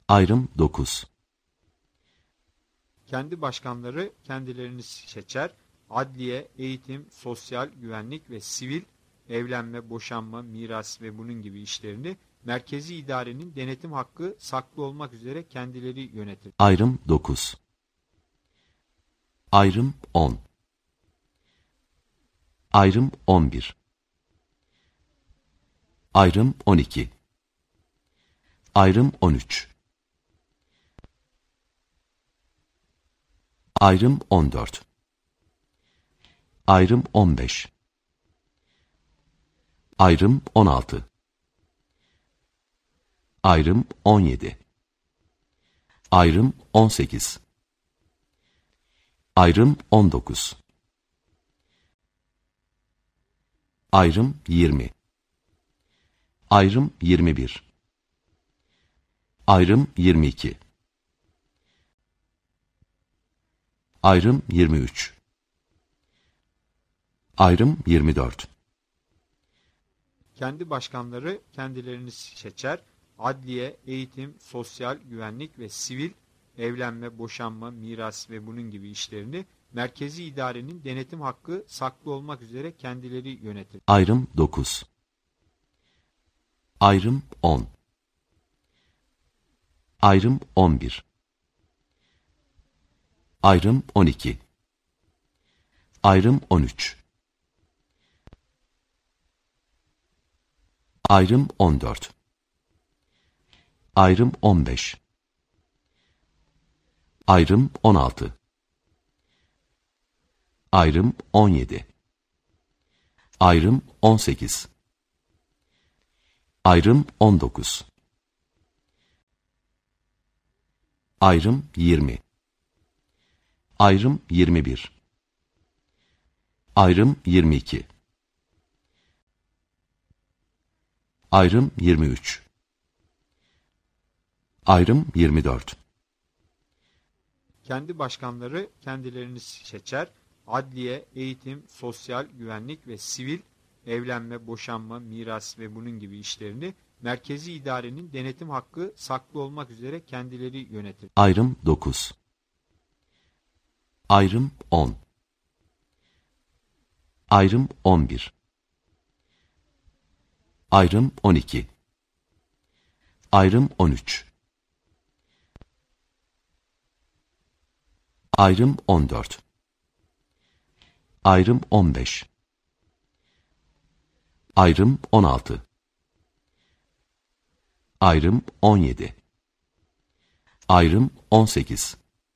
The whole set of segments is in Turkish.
Ayrım 9. Kendi başkanları kendilerini seçer, adliye, eğitim, sosyal, güvenlik ve sivil, evlenme, boşanma, miras ve bunun gibi işlerini merkezi idarenin denetim hakkı saklı olmak üzere kendileri yönetir. Ayrım 9. Ayrım 10. Ayrım 11. Ayrım 12. Ayrım 13. Ayrım 14. Ayrım 15. Ayrım 16. Ayrım 17. Ayrım 18. Ayrım 19. Ayrım 20. Ayrım 21. Ayrım 22. Ayrım 23. Ayrım 24. Kendi başkanları kendilerini seçer, adliye, eğitim, sosyal, güvenlik ve sivil, evlenme, boşanma, miras ve bunun gibi işlerini merkezi idarenin denetim hakkı saklı olmak üzere kendileri yönetir. Ayrım 9. Ayrım 10. Ayrım 11. Ayrım 12. Ayrım 13. Ayrım 14. Ayrım 15. Ayrım 16. Ayrım 17. Ayrım 18. Ayrım 19. Ayrım 20. Ayrım 21. Ayrım 22. Ayrım 23. Ayrım 24. Kendi başkanları kendilerini seçer, adliye, eğitim, sosyal, güvenlik ve sivil, evlenme, boşanma, miras ve bunun gibi işlerini merkezi idarenin denetim hakkı saklı olmak üzere kendileri yönetir. Ayrım 9. Ayrım 10. Ayrım 11. Ayrım 12. Ayrım 13. Ayrım 14. Ayrım 15. Ayrım 16. Ayrım 17. Ayrım 18.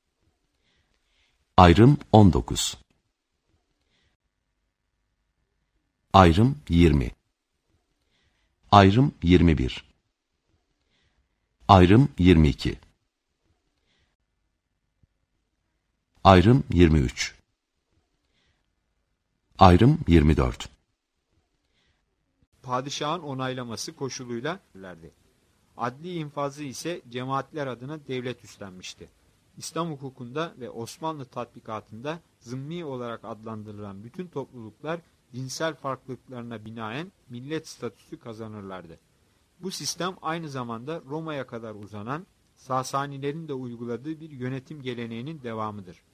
Ayrım 19. Ayrım 20. Ayrım 21. Ayrım 22. Ayrım 23. Ayrım 24. Padişahın onaylaması koşuluyla verdi. Adli infazı ise cemaatler adına devlet üstlenmişti. İslam hukukunda ve Osmanlı tatbikatında zımmi olarak adlandırılan bütün topluluklar dinsel farklılıklarına binaen millet statüsü kazanırlardı. Bu sistem aynı zamanda Roma'ya kadar uzanan Sasanilerin de uyguladığı bir yönetim geleneğinin devamıdır.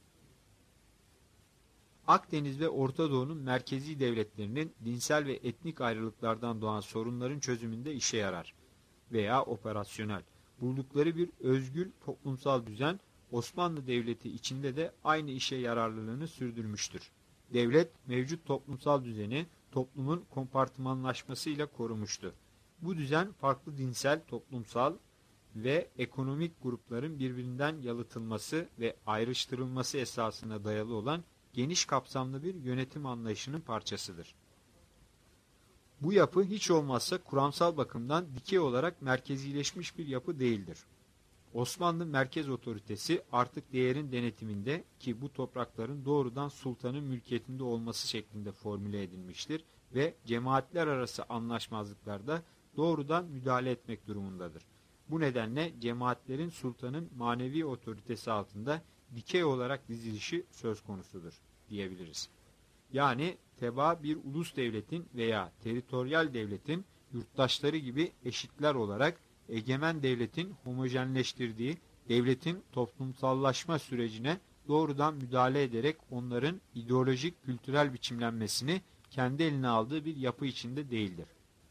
Akdeniz ve Orta Doğu'nun merkezi devletlerinin dinsel ve etnik ayrılıklardan doğan sorunların çözümünde işe yarar veya operasyonel buldukları bir özgül toplumsal düzen Osmanlı Devleti içinde de aynı işe yararlılığını sürdürmüştür. Devlet mevcut toplumsal düzeni toplumun kompartımanlaşmasıyla korumuştu. Bu düzen farklı dinsel, toplumsal ve ekonomik grupların birbirinden yalıtılması ve ayrıştırılması esasına dayalı olan geniş kapsamlı bir yönetim anlayışının parçasıdır. Bu yapı hiç olmazsa kuramsal bakımdan dikey olarak merkezileşmiş bir yapı değildir. Osmanlı merkez otoritesi artık değerin denetiminde ki bu toprakların doğrudan sultanın mülkiyetinde olması şeklinde formüle edilmiştir ve cemaatler arası anlaşmazlıklarda doğrudan müdahale etmek durumundadır. Bu nedenle cemaatlerin sultanın manevi otoritesi altında dikey olarak dizilişi söz konusudur diyebiliriz. Yani tebaa bir ulus devletin veya teritoryal devletin yurttaşları gibi eşitler olarak egemen devletin homojenleştirdiği devletin toplumsallaşma sürecine doğrudan müdahale ederek onların ideolojik kültürel biçimlenmesini kendi eline aldığı bir yapı içinde değildir.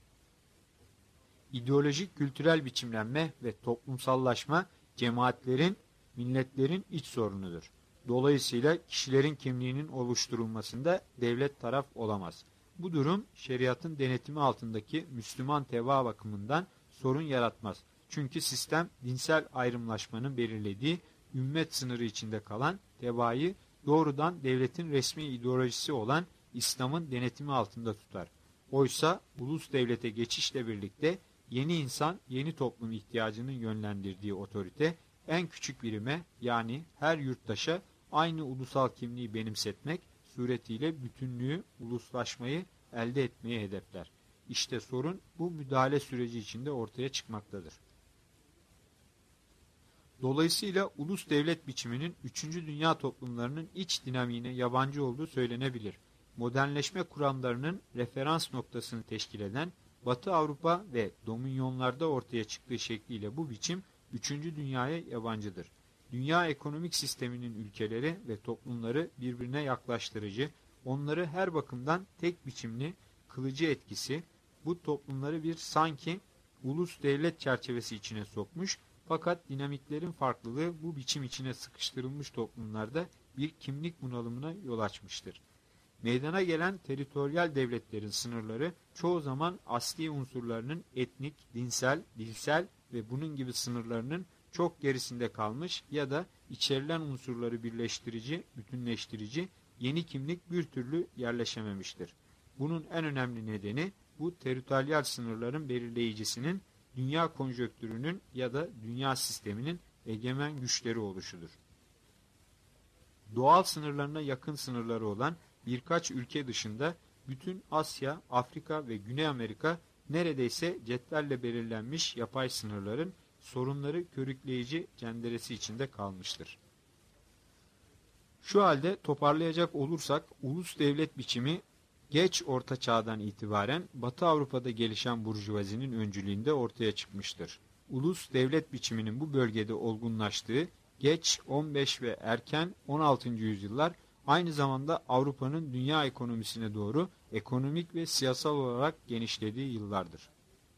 İdeolojik kültürel biçimlenme ve toplumsallaşma cemaatlerin, milletlerin iç sorunudur. Dolayısıyla kişilerin kimliğinin oluşturulmasında devlet taraf olamaz. Bu durum şeriatın denetimi altındaki Müslüman tebaa bakımından sorun yaratmaz. Çünkü sistem dinsel ayrımlaşmanın belirlediği ümmet sınırı içinde kalan tebaayı doğrudan devletin resmi ideolojisi olan İslam'ın denetimi altında tutar. Oysa ulus devlete geçişle birlikte yeni insan, yeni toplum ihtiyacının yönlendirdiği otorite en küçük birime yani her yurttaşa aynı ulusal kimliği benimsetmek suretiyle bütünlüğü, uluslaşmayı elde etmeyi hedefler. İşte sorun bu müdahale süreci içinde ortaya çıkmaktadır. Dolayısıyla ulus devlet biçiminin 3. dünya toplumlarının iç dinamiğine yabancı olduğu söylenebilir. Modernleşme kuramlarının referans noktasını teşkil eden Batı Avrupa ve Dominionyonlarda ortaya çıktığı şekliyle bu biçim 3. dünyaya yabancıdır. Dünya ekonomik sisteminin ülkeleri ve toplumları birbirine yaklaştırıcı, onları her bakımdan tek biçimli, kılıcı etkisi, bu toplumları bir sanki ulus devlet çerçevesi içine sokmuş, fakat dinamiklerin farklılığı bu biçim içine sıkıştırılmış toplumlarda bir kimlik bunalımına yol açmıştır. Meydana gelen teritoryal devletlerin sınırları çoğu zaman asli unsurlarının etnik, dinsel, dilsel ve bunun gibi sınırlarının çok gerisinde kalmış ya da içerilen unsurları birleştirici, bütünleştirici yeni kimlik bir türlü yerleşememiştir. Bunun en önemli nedeni bu teritoryal sınırların belirleyicisinin dünya konjonktürünün ya da dünya sisteminin egemen güçleri oluşudur. Doğal sınırlarına yakın sınırları olan birkaç ülke dışında bütün Asya, Afrika ve Güney Amerika neredeyse cetvelle belirlenmiş yapay sınırların sorunları körükleyici cenderesi içinde kalmıştır. Şu halde toparlayacak olursak ulus devlet biçimi geç Orta Çağ'dan itibaren Batı Avrupa'da gelişen burjuvazinin öncülüğünde ortaya çıkmıştır. Ulus devlet biçiminin bu bölgede olgunlaştığı geç 15 ve erken 16. yüzyıllar aynı zamanda Avrupa'nın dünya ekonomisine doğru ekonomik ve siyasal olarak genişlediği yıllardır.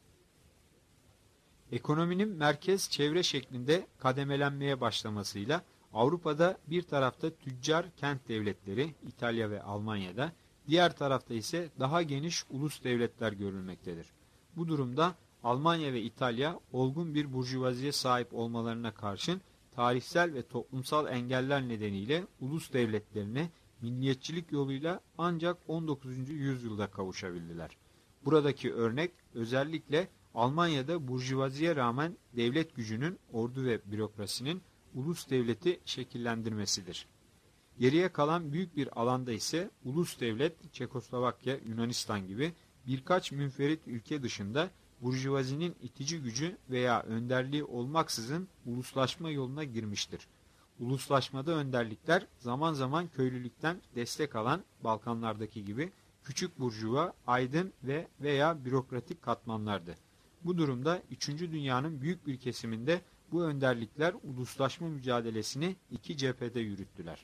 Ekonominin merkez çevre şeklinde kademelenmeye başlamasıyla Avrupa'da bir tarafta tüccar kent devletleri İtalya ve Almanya'da, diğer tarafta ise daha geniş ulus devletler görülmektedir. Bu durumda Almanya ve İtalya olgun bir burjuvaziye sahip olmalarına karşın tarihsel ve toplumsal engeller nedeniyle ulus devletlerine milliyetçilik yoluyla ancak 19. yüzyılda kavuşabildiler. Buradaki örnek özellikle Almanya'da burjuvaziye rağmen devlet gücünün, ordu ve bürokrasinin ulus devleti şekillendirmesidir. Geriye kalan büyük bir alanda ise ulus devlet, Çekoslovakya, Yunanistan gibi birkaç münferit ülke dışında burjuvazinin itici gücü veya önderliği olmaksızın uluslaşma yoluna girmiştir. Uluslaşmada önderlikler zaman zaman köylülükten destek alan Balkanlardaki gibi küçük burjuva, aydın ve veya bürokratik katmanlardı. Bu durumda 3. dünyanın büyük bir kesiminde bu önderlikler uluslaşma mücadelesini iki cephede yürüttüler.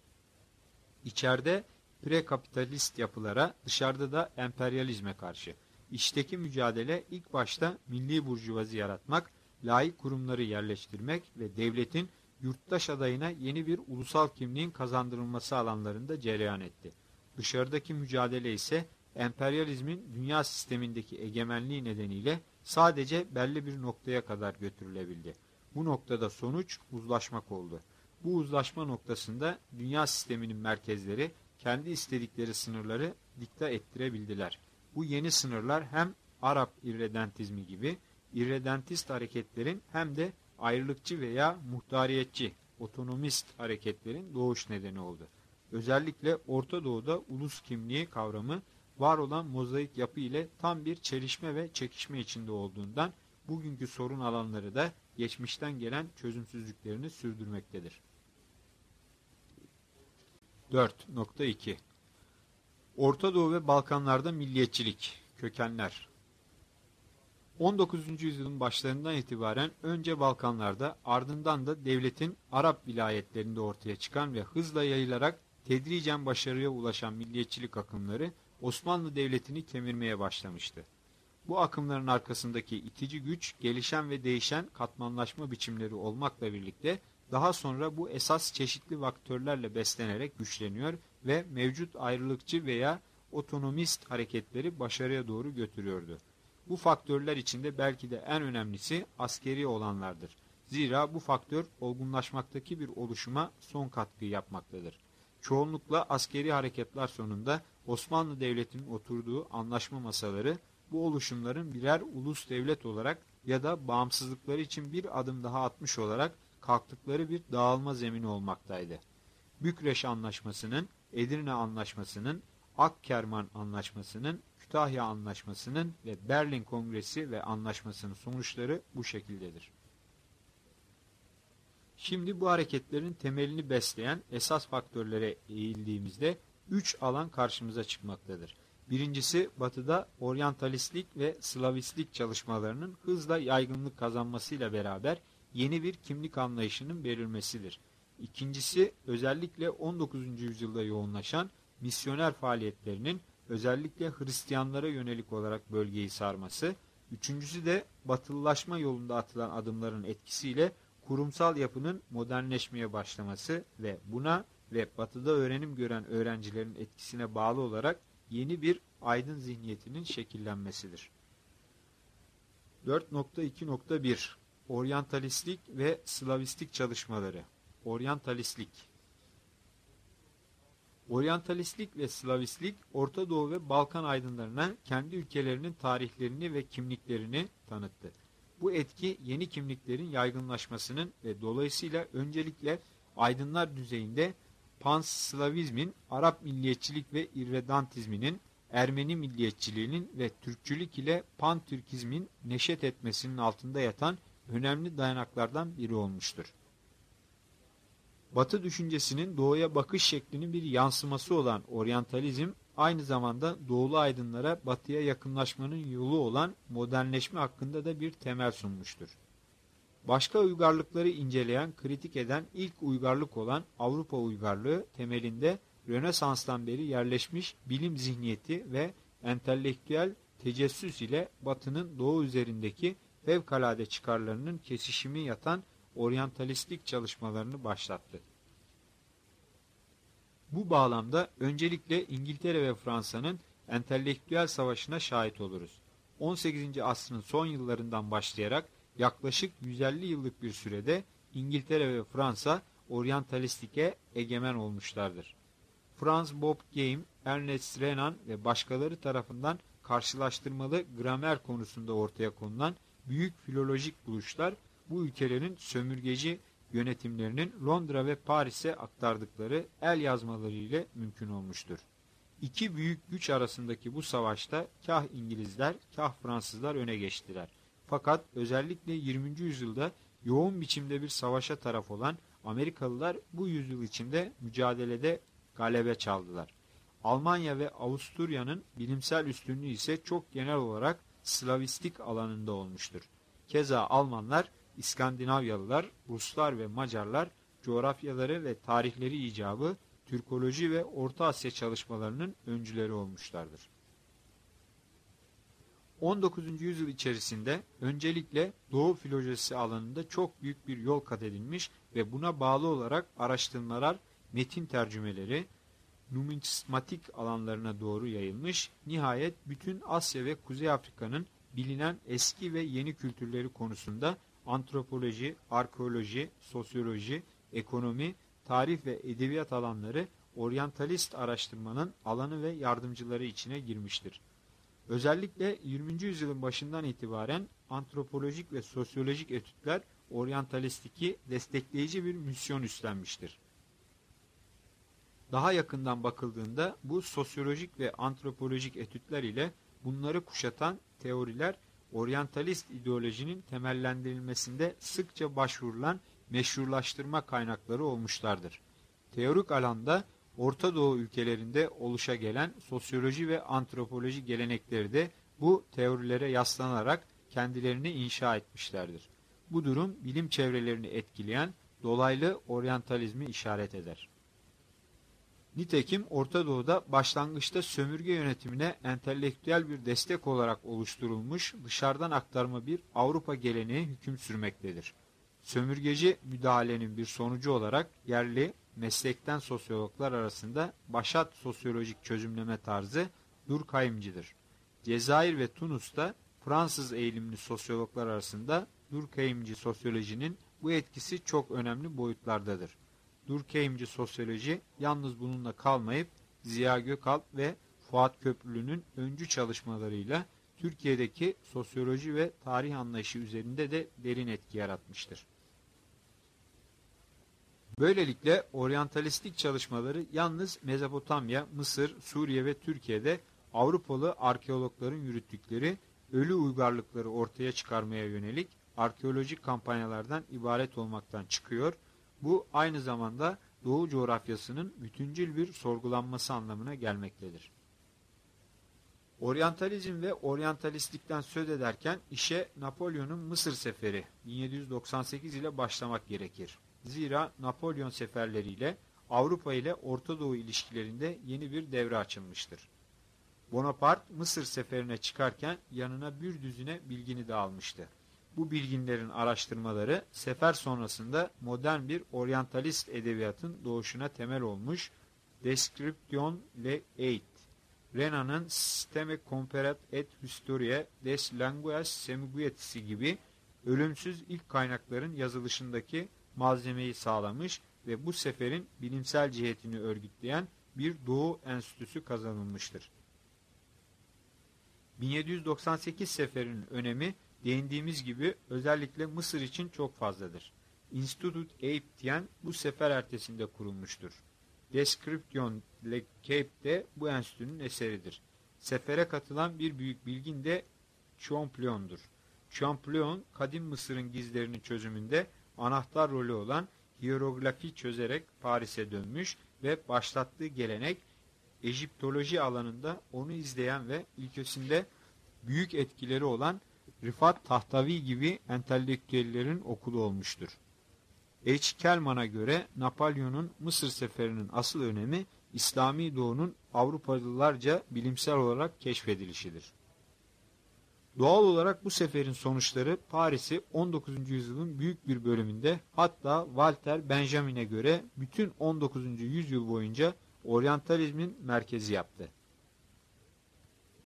İçeride prekapitalist yapılara, dışarıda da emperyalizme karşı. İçteki mücadele ilk başta milli burjuvazi yaratmak, laik kurumları yerleştirmek ve devletin yurttaş adayına yeni bir ulusal kimliğin kazandırılması alanlarında cereyan etti. Dışarıdaki mücadele ise emperyalizmin dünya sistemindeki egemenliği nedeniyle sadece belli bir noktaya kadar götürülebildi. Bu noktada sonuç uzlaşmak oldu. Bu uzlaşma noktasında dünya sisteminin merkezleri kendi istedikleri sınırları dikte ettirebildiler. Bu yeni sınırlar hem Arap irredentizmi gibi irredentist hareketlerin hem de ayrılıkçı veya muhtariyetçi, otonomist hareketlerin doğuş nedeni oldu. Özellikle Orta Doğu'da ulus kimliği kavramı var olan mozaik yapı ile tam bir çelişme ve çekişme içinde olduğundan bugünkü sorun alanları da geçmişten gelen çözümsüzlüklerini sürdürmektedir. 4.2 Orta Doğu ve Balkanlarda milliyetçilik, kökenler. 19. yüzyılın başlarından itibaren önce Balkanlarda ardından da devletin Arap vilayetlerinde ortaya çıkan ve hızla yayılarak tedricen başarıya ulaşan milliyetçilik akımları Osmanlı Devleti'ni kemirmeye başlamıştı. Bu akımların arkasındaki itici güç gelişen ve değişen katmanlaşma biçimleri olmakla birlikte daha sonra bu esas çeşitli faktörlerle beslenerek güçleniyor ve mevcut ayrılıkçı veya otonomist hareketleri başarıya doğru götürüyordu. Bu faktörler içinde belki de en önemlisi askeri olanlardır. Zira bu faktör olgunlaşmaktaki bir oluşuma son katkıyı yapmaktadır. Çoğunlukla askeri hareketler sonunda Osmanlı Devleti'nin oturduğu anlaşma masaları bu oluşumların birer ulus devlet olarak ya da bağımsızlıkları için bir adım daha atmış olarak kalktıkları bir dağılma zemini olmaktaydı. Bükreş Anlaşması'nın, Edirne Anlaşması'nın, Akkerman Anlaşması'nın, Kütahya Anlaşması'nın ve Berlin Kongresi ve Anlaşması'nın sonuçları bu şekildedir. Şimdi bu hareketlerin temelini besleyen esas faktörlere eğildiğimizde 3 alan karşımıza çıkmaktadır. Birincisi Batı'da oryantalistlik ve Slavistlik çalışmalarının hızla yaygınlık kazanmasıyla beraber yeni bir kimlik anlayışının belirmesidir. İkincisi özellikle 19. yüzyılda yoğunlaşan misyoner faaliyetlerinin özellikle Hristiyanlara yönelik olarak bölgeyi sarması. Üçüncüsü de batılılaşma yolunda atılan adımların etkisiyle kurumsal yapının modernleşmeye başlaması ve buna ve batıda öğrenim gören öğrencilerin etkisine bağlı olarak yeni bir aydın zihniyetinin şekillenmesidir. 4.2.1 Oryantalistlik ve Slavistik çalışmaları. Oryantalistlik ve Slavistlik, Orta Doğu ve Balkan aydınlarına kendi ülkelerinin tarihlerini ve kimliklerini tanıttı. Bu etki yeni kimliklerin yaygınlaşmasının ve dolayısıyla öncelikle aydınlar düzeyinde Panslavizmin, Arap milliyetçilik ve irredantizminin, Ermeni milliyetçiliğinin ve Türkçülük ile Pantürkizmin neşet etmesinin altında yatan önemli dayanaklardan biri olmuştur. Batı düşüncesinin doğuya bakış şeklinin bir yansıması olan oryantalizm, aynı zamanda doğulu aydınlara batıya yakınlaşmanın yolu olan modernleşme hakkında da bir temel sunmuştur. Başka uygarlıkları inceleyen, kritik eden ilk uygarlık olan Avrupa uygarlığı temelinde Rönesans'tan beri yerleşmiş bilim zihniyeti ve entelektüel tecessüs ile Batı'nın Doğu üzerindeki fevkalade çıkarlarının kesişimi yatan oryantalistlik çalışmalarını başlattı. Bu bağlamda öncelikle İngiltere ve Fransa'nın entelektüel savaşına şahit oluruz. 18. asrın son yıllarından başlayarak yaklaşık 150 yıllık bir sürede İngiltere ve Fransa oryantalistike egemen olmuşlardır. Franz Bob Game, Ernest Renan ve başkaları tarafından karşılaştırmalı gramer konusunda ortaya konulan büyük filolojik buluşlar bu ülkelerin sömürgeci yönetimlerinin Londra ve Paris'e aktardıkları el yazmaları ile mümkün olmuştur. İki büyük güç arasındaki bu savaşta kah İngilizler, kah Fransızlar öne geçtiler. Fakat özellikle 20. yüzyılda yoğun biçimde bir savaşa taraf olan Amerikalılar bu yüzyıl içinde mücadelede galebe çaldılar. Almanya ve Avusturya'nın bilimsel üstünlüğü ise çok genel olarak Slavistik alanında olmuştur. Keza Almanlar, İskandinavyalılar, Ruslar ve Macarlar coğrafyaları ve tarihleri icabı Türkoloji ve Orta Asya çalışmalarının öncüleri olmuşlardır. 19. yüzyıl içerisinde öncelikle Doğu filolojisi alanında çok büyük bir yol kat edilmiş ve buna bağlı olarak araştırmalar, metin tercümeleri, numismatik alanlarına doğru yayılmış, nihayet bütün Asya ve Kuzey Afrika'nın bilinen eski ve yeni kültürleri konusunda antropoloji, arkeoloji, sosyoloji, ekonomi, tarih ve edebiyat alanları oryantalist araştırmanın alanı ve yardımcıları içine girmiştir. Özellikle 20. yüzyılın başından itibaren antropolojik ve sosyolojik etütler oryantalistiki destekleyici bir misyon üstlenmiştir. Daha yakından bakıldığında bu sosyolojik ve antropolojik etütler ile bunları kuşatan teoriler oryantalist ideolojinin temellendirilmesinde sıkça başvurulan meşrulaştırma kaynakları olmuşlardır. Teorik alanda Orta Doğu ülkelerinde oluşa gelen sosyoloji ve antropoloji gelenekleri de bu teorilere yaslanarak kendilerini inşa etmişlerdir. Bu durum bilim çevrelerini etkileyen dolaylı oryantalizmi işaret eder. Nitekim Orta Doğu'da başlangıçta sömürge yönetimine entelektüel bir destek olarak oluşturulmuş dışarıdan aktarma bir Avrupa geleneği hüküm sürmektedir. Sömürgeci müdahalenin bir sonucu olarak yerli meslekten sosyologlar arasında başat sosyolojik çözümleme tarzı Durkheimcidir. Cezayir ve Tunus'ta Fransız eğilimli sosyologlar arasında Durkheimci sosyolojinin bu etkisi çok önemli boyutlardadır. Durkheimci sosyoloji yalnız bununla kalmayıp Ziya Gökalp ve Fuat Köprülü'nün öncü çalışmalarıyla Türkiye'deki sosyoloji ve tarih anlayışı üzerinde de derin etki yaratmıştır. Böylelikle oryantalistik çalışmaları yalnız Mezopotamya, Mısır, Suriye ve Türkiye'de Avrupalı arkeologların yürüttükleri ölü uygarlıkları ortaya çıkarmaya yönelik arkeolojik kampanyalardan ibaret olmaktan çıkıyor. Bu aynı zamanda Doğu coğrafyasının bütüncül bir sorgulanması anlamına gelmektedir. Oryantalizm ve oryantalistlikten söz ederken işe Napolyon'un Mısır seferi 1798 ile başlamak gerekir. Zira Napolyon seferleriyle Avrupa ile Orta Doğu ilişkilerinde yeni bir devre açılmıştır. Bonaparte Mısır seferine çıkarken yanına bir düzine bilgini de almıştı. Bu bilginlerin araştırmaları sefer sonrasında modern bir oryantalist edebiyatın doğuşuna temel olmuş Description l'Art, Renan'ın Système comparat et Historia des languages semiguetisi gibi ölümsüz ilk kaynakların yazılışındaki malzemeyi sağlamış ve bu seferin bilimsel cihetini örgütleyen bir Doğu Enstitüsü kazanılmıştır. 1798 seferinin önemi değindiğimiz gibi özellikle Mısır için çok fazladır. Institut Eğiptien bu sefer ertesinde kurulmuştur. Description le Cape de bu enstitünün eseridir. Sefere katılan bir büyük bilgin de Champollion''dur. Champollion, kadim Mısır'ın gizlerinin çözümünde anahtar rolü olan hieroglifi çözerek Paris'e dönmüş ve başlattığı gelenek Egiptoloji alanında onu izleyen ve ilkösünde büyük etkileri olan Rifat Tahtavi gibi entelektüellerin okulu olmuştur. H. Kelman'a göre Napolyon'un Mısır seferinin asıl önemi İslami Doğu'nun Avrupalılarca bilimsel olarak keşfedilişidir. Doğal olarak bu seferin sonuçları Paris'i 19. yüzyılın büyük bir bölümünde, hatta Walter Benjamin'e göre bütün 19. yüzyıl boyunca oryantalizmin merkezi yaptı.